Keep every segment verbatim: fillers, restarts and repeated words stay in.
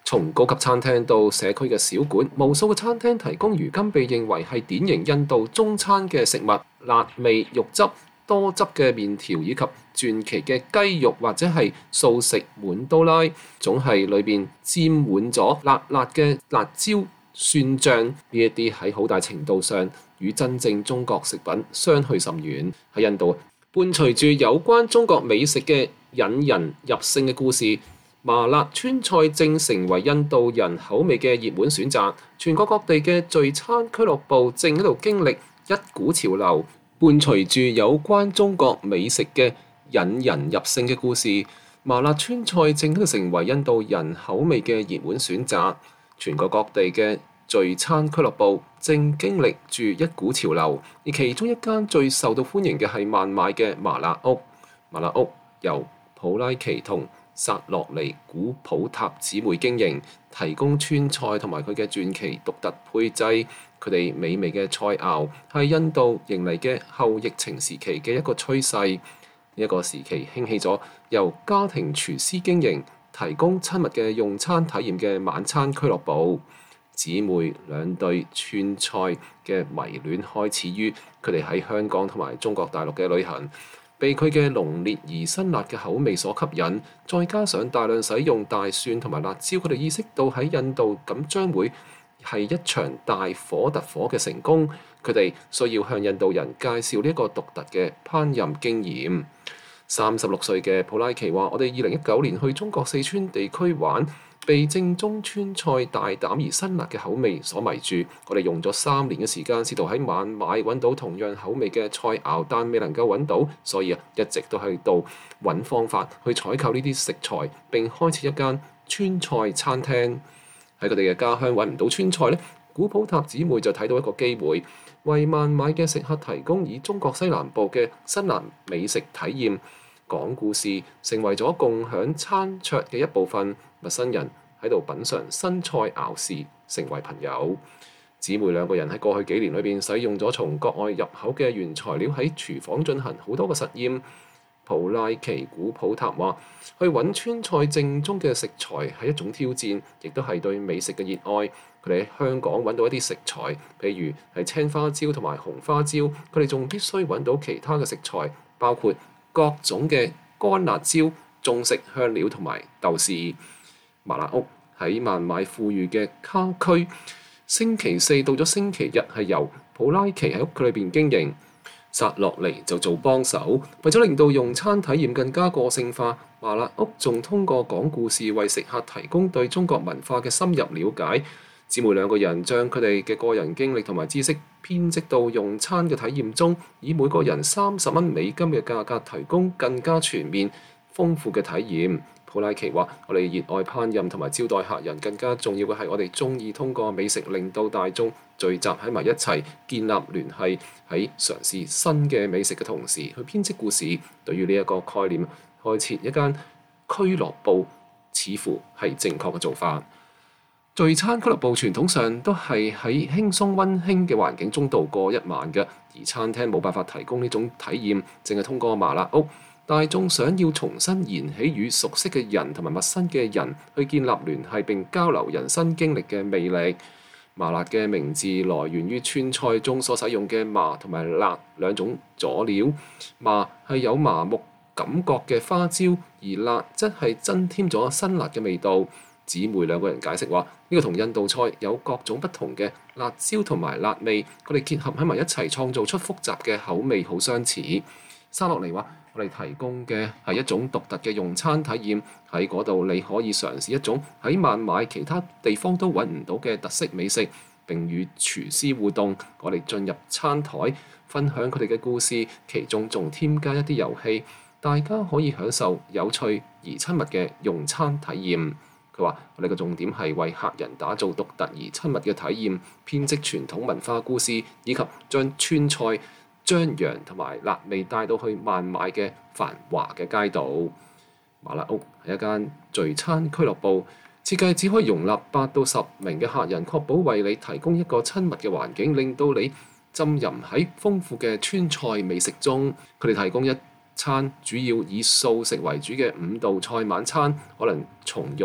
從高級餐廳到社區嘅小館，無數嘅餐廳提供如今被認為係典型印度中餐嘅食物，辣味肉汁、多汁嘅麵條以及傳奇嘅雞肉或者係素食滿都拉，總係裏邊沾滿咗辣辣嘅辣椒、蒜醬呢一啲，喺好大程度上與真正中國食品相去甚遠。喺印度，伴隨住有關中國美食嘅引人入勝嘅故事，麻辣川菜正成為印度人口味嘅熱門選擇。全國各地嘅聚餐俱樂部正喺度經歷一股潮流。伴隨住有關中國美食嘅引人入勝嘅故事，麻辣川菜正喺度成為印度人口味嘅熱門選擇。全國各地嘅聚餐俱樂部正經歷住一股潮流，而其中一間最受到歡迎嘅係孟買嘅麻辣屋。麻辣屋由普拉奇同薩洛尼古普塔姊妹經營，提供川菜同埋佢嘅傳奇獨特配製。佢哋美味嘅菜餚係印度迎嚟嘅後疫情時期嘅一個趨勢。呢一個時期興起咗由家庭廚師經營，提供親密嘅用餐體驗嘅晚餐俱樂部。姊妹兩對川菜嘅迷戀開始於佢哋喺香港同埋中國大陸嘅旅行，被佢嘅濃烈而辛辣嘅口味所吸引，再加上大量使用大蒜同埋辣椒，佢哋意識到喺印度咁將會係一場大火特火嘅成功。佢哋需要向印度人介紹呢一個獨特嘅烹飪經驗。三十六歲嘅普拉奇話：我哋二零一九年去中國四川地區玩，被正宗川菜大膽而辛辣嘅口味所迷住。我哋用咗三年嘅時間，試圖喺孟買揾到同樣口味嘅菜餚，但未能夠揾到，所以啊，一直都喺度揾方法去採購呢啲食材，並開設一間川菜餐廳。喺佢哋嘅家鄉揾唔到川菜呢，古普塔姊妹就睇到一個機會，為孟買嘅食客提供以中國西南部嘅辛辣美食體驗。講故事成為咗共享餐桌嘅一部分，陌生人喺度品嚐新菜餚時成為朋友。姊妹兩個人喺過去幾年裏邊使用咗從國外入口嘅原材料喺廚房進行好多嘅實驗。普拉奇古普塔話：去揾川菜正宗嘅食材係一種挑戰，亦都係對美食嘅熱愛。佢哋喺香港揾到一啲食材，譬如係青花椒同埋紅花椒，佢哋仲必須揾到其他嘅食材，包括各種嘅乾辣椒、中式香料同埋豆豉。麻辣屋喺孟買富裕嘅卡區，星期四到咗星期日係由普拉奇喺屋企裏邊經營，薩洛尼就做幫手。為咗令到用餐體驗更加個性化，麻辣屋仲通過講故事為食客提供對中國文化嘅深入了解。姊妹兩個人將佢哋嘅個人經歷同埋知識編織到用餐嘅體驗中，以每個人三十蚊美金嘅價格提供更加全面、豐富嘅體驗。普拉奇話：我哋熱愛烹飪同埋招待客人，更加重要嘅係我哋鍾意通過美食令到大眾聚集喺埋一齊，建立聯繫。喺嘗試新嘅美食嘅同時，去編織故事。對於呢一個概念，開設一間俱樂部似乎係正確嘅做法。聚餐俱樂部傳統上都係喺輕鬆溫馨嘅環境中度過一晚嘅，而餐廳冇辦法提供呢種體驗，淨係通過麻辣屋。大眾想要重新燃起與熟悉嘅人同埋陌生嘅人去建立聯繫並交流人生經歷嘅魅力。麻辣嘅名字來源於川菜中所使用嘅麻同埋辣兩種佐料。麻係有麻木感覺嘅花椒，而辣則係增添咗辛辣嘅味道。姊妹兩個人解釋話：呢個同印度菜有各種不同嘅辣椒同埋辣味，佢哋結合喺埋一齊，創造出複雜嘅口味，好相似。沙洛尼話：我哋提供嘅係一種獨特嘅用餐體驗，喺嗰度你可以嘗試一種喺孟買其他地方都揾唔到嘅特色美食，並與廚師互動。我哋進入餐台，分享佢哋嘅故事，其中仲添加一啲遊戲，大家可以享受有趣而親密嘅用餐體驗。佢話：我哋嘅重點係為客人打造獨特而親密嘅體驗，編織傳統文化故事，以及將川菜、張揚同埋辣味帶到去孟買嘅繁華嘅街道。麻辣屋係一間聚餐俱樂部，設計只可以容納八到十名嘅客人，確保為你提供一個親密嘅環境，令到你浸淫喺豐富嘅川菜美食中。佢哋提供一餐主要以素食為主嘅五道菜晚餐，可能重用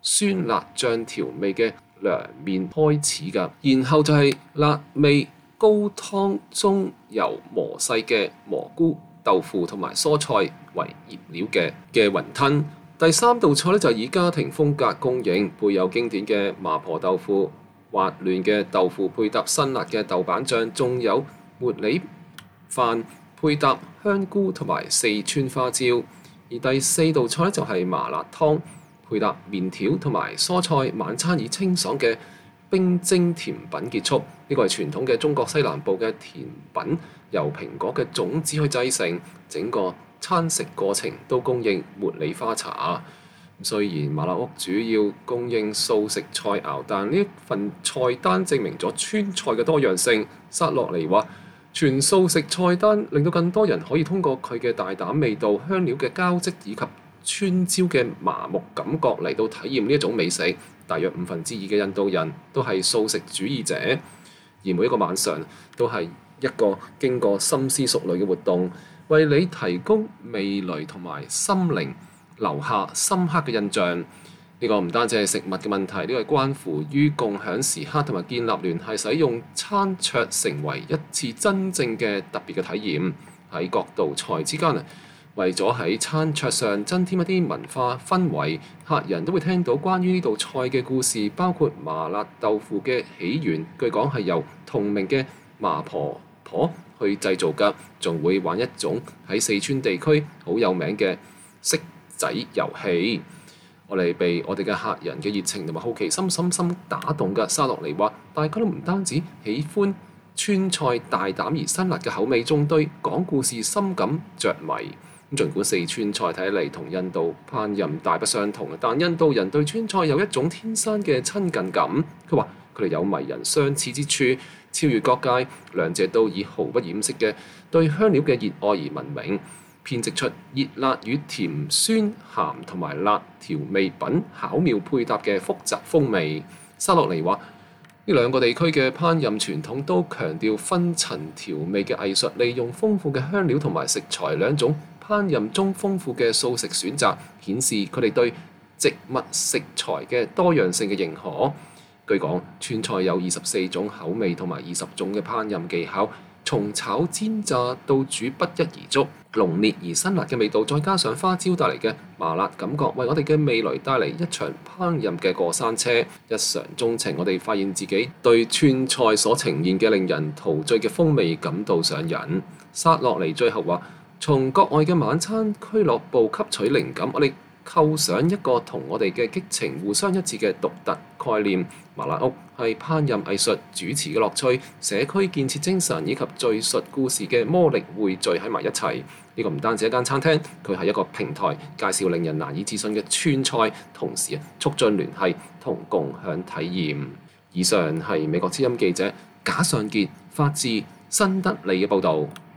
酸辣醬調味嘅涼麵開始㗎，然後就係辣味高湯中油磨細嘅蘑菇、豆腐同埋蔬菜為醃料嘅嘅雲吞。第三道菜咧就係以家庭風格供應，配有經典嘅麻婆豆腐、滑嫩嘅豆腐配搭辛辣嘅豆瓣醬，仲有茉莉飯配搭香菇同埋四川花椒。而第四道菜就係麻辣湯，配搭麵條同埋蔬菜，晚餐以清爽嘅冰蒸甜品結束。呢個係傳統嘅中國西南部嘅甜品，由蘋果嘅種子去製成，整個餐食過程都供應茉莉花茶。雖然麻辣屋主要供應素食菜肴，但呢份菜單證明咗川菜嘅多樣性。薩洛尼話：全素食菜單令到更多人可以通過佢嘅大膽味道、香料嘅交織以及川椒嘅麻木感覺嚟到體驗呢一種美食。大約五分之二嘅印度人都係素食主義者，而每一個晚上都係一個經過深思熟慮嘅活動，為你提供味蕾同埋心靈留下深刻嘅印象。呢個唔單止係食物嘅問題，呢個係關乎於共享時刻同埋建立聯繫，使用餐桌成為一次真正嘅特別嘅體驗。喺各道菜之間啊，為咗喺餐桌上增添一啲文化氛圍，客人都會聽到關於呢道菜嘅故事，包括麻辣豆腐嘅起源，據講係由同名嘅麻婆婆去製造㗎，仲會玩一種喺四川地區好有名嘅骰仔遊戲。我哋被我哋嘅客人嘅熱情同埋好奇心深深打動㗎。沙洛尼話：大家都唔單止喜歡川菜大膽而辛辣嘅口味，仲對講故事深感着迷。咁儘管四川菜睇嚟同印度烹飪大不相同，但印度人對川菜有一種天生嘅親近感。佢話佢哋有迷人相似之處，超越各界，兩者都以毫不掩飾嘅對香料嘅熱愛而聞名，編織出熱辣與甜酸鹹同埋辣調味品巧妙配搭嘅複雜風味。沙洛尼話：呢兩個地區嘅烹飪傳統都強調分層調味嘅藝術，利用豐富嘅香料同埋食材兩種烹飪中豐富嘅素食選擇，顯示佢哋對植物食材嘅多樣性嘅認可。據講，川菜有二十四種口味同埋二十種嘅烹飪技巧，從炒煎炸到煮不一而足。濃烈而辛辣嘅味道，再加上花椒帶嚟嘅麻辣感覺，為我哋嘅味蕾帶嚟一場烹飪嘅過山車。一嘗鐘情，我哋發現自己對川菜所呈現嘅令人陶醉嘅風味感到上癮。薩洛尼最後話：從國外嘅晚餐俱樂部吸取靈感，我哋構想一個同我哋嘅激情互相一致嘅獨特概念。麻辣屋係烹飪藝術、主持嘅樂趣、社區建設精神以及敘述故事嘅魔力匯聚喺埋一齊。呢個唔單止一間餐廳，佢係一個平台，介紹令人難以置信嘅川菜，同時促進聯繫同共享體驗。以上係美國之音記者賈尚傑發自新德里嘅報導。